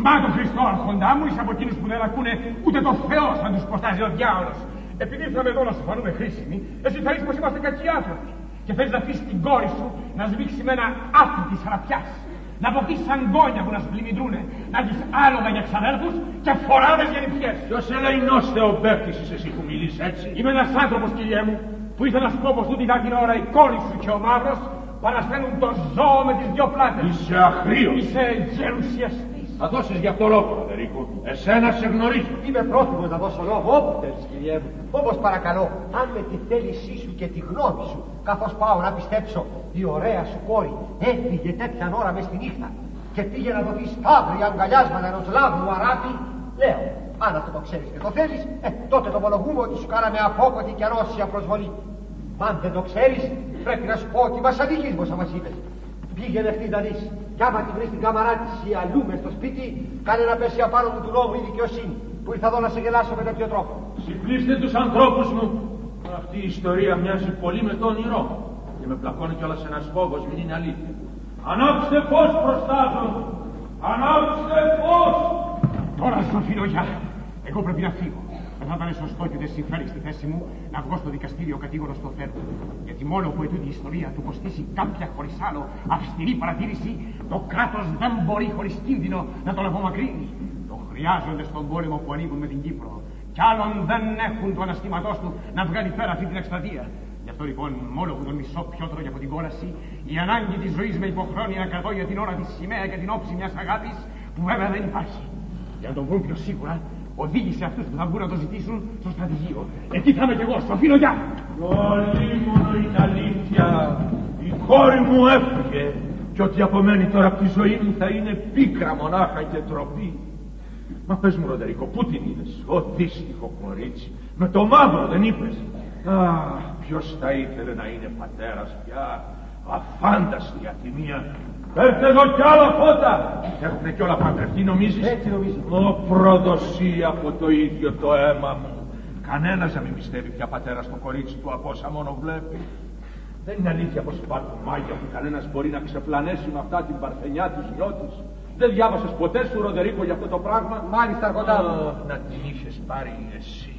Μα τον Χριστό Άρχοντά μου, είσαι από εκείνους που δεν ακούνε ούτε το Θεό σαν τους ποστάζει ο διάολος. Επειδή ήρθαμε εδώ να σου φανούμε χρήσιμοι, εσύ θα είσαι πως είμαστε κακοί άνθρωποι. Και θέλεις να αφήσεις την κόρη σου να σβήξει με ένα άπλη της αραπιάς. Να αποκτήσεις αγκόνια που να σου πλημμυντρούνε. Να έχεις άλογα για ξαδέρφους και φοράδες για νηπιές. Ποιος ελεηνός θεομπαίκτης είσαι εσύ που μιλείς έτσι? Είμαι ένας άνθρωπος, κυριέ μου, που ήθελα να σου πω πως τούτη θα την ώρα η κόρη σου και ο μαύρος παρασταίνουν το ζώο με τις δυο πλάτες. Είσαι αγρίος. Είσαι γερουσιαστής. Θα δώσεις γι' αυτό λόγο, Ροδερίκο. Εσένα σε γνωρίζω. Είμαι πρόθυμος να δώσω λόγο όπου θέλεις, κυριέ μου. Όμως παρακαλώ, αν με τη θέλησή σου και τη γνώμη σου, καθώς πάω να πιστέψω, η ωραία σου κόρη έφυγε τέτοια ώρα μες τη νύχτα και πήγε να δοθεί σταύρη αγκαλιάσματα ενός λάβου αράφη, λέω, αν αυτό το ξέρεις και το θέλεις, τότε το ομολογούμε ότι σου κάναμε απόκοτη και ανώσια προσβολή. Μα αν δεν το ξέρεις, πρέπει να σου πω ότι μας αδικείς πως μας είπες. Πήγαινε αυτή να δεις. Κι άμα τη βρεις την κάμαρά της ή αλλού μες στο σπίτι, κάνε να πέσει απάνω μου του νόμου η δικαιοσύνη, που ήρθα εδώ να σε γελάσω με τέτοιο τρόπο. Συμπλήστε τους ανθρώπους μου. Αυτή η ιστορία μοιάζει πολύ με το όνειρό. Και με πλακώνει κιόλας ένας φόβος, μην είναι αλήθεια. Ανάψτε φως μπροστά μου. Ανάψτε φως. Τώρα σου αφήνω γεια. Εγώ πρέπει να φύγω. Δεν θα ήταν σωστό και δεν συμφέρει στη θέση μου να βγω στο δικαστήριο κατήγορος στο Φέρου. Γιατί μόνο που ετούτη η ιστορία του κοστίσει κάποια χωρίς άλλο αυστηρή παρατήρηση, το κράτος δεν μπορεί χωρίς κίνδυνο να τον απομακρύνει. Το χρειάζονται στον πόλεμο που ανοίγουν με την Κύπρο. Κι άλλον δεν έχουν του αναστήματός του να βγάλει πέρα αυτή την εκστρατεία. Γι' αυτό λοιπόν, μόνο που τον μισώ πιότερο για από την κόλαση, η ανάγκη της ζωής με υποχρεώνει να κρατώ για την ώρα τη σημαία και την όψη μιας αγάπης που βέβαια δεν υπάρχει. Για να τον βρουν πιο σίγουρα, οδήγησε αυτούς που θα βγουν να το ζητήσουν στο στρατηγείο. Εκεί θα είμαι κι εγώ, στο αφήνω γεια. Όλη μόνο είναι αλήθεια. Η κόρη μου έφυγε και ό,τι απομένει τώρα από τη ζωή μου θα είναι πίκρα μονάχα και τροπή. Μα πες μου, Ροδερίκο, πού την είδες? Ο δύστιχο κορίτσι με το μαύρο δεν είπες? Αχ, ποιος θα ήθελε να είναι πατέρας πια? Αφάνταστη ατιμία. Φέρτε εδώ κι άλλα φώτα. Έχουνε κι όλα παντρευτεί, νομίζεις? Έτσι νομίζω. Προδοσία από το ίδιο το αίμα μου. Κανένας δεν μην πιστεύει πια πατέρα στο κορίτσι του από όσα μόνο βλέπει. Δεν είναι αλήθεια πως υπάρχουν μάγια που κανένας μπορεί να ξεπλανέσει με αυτά την παρθενιά της γιος. Δεν διάβασες ποτέ σου, Ροδερίκο, για αυτό το πράγμα? Μάλιστα, Αρχοντά μου. Να την είχες πάρει εσύ.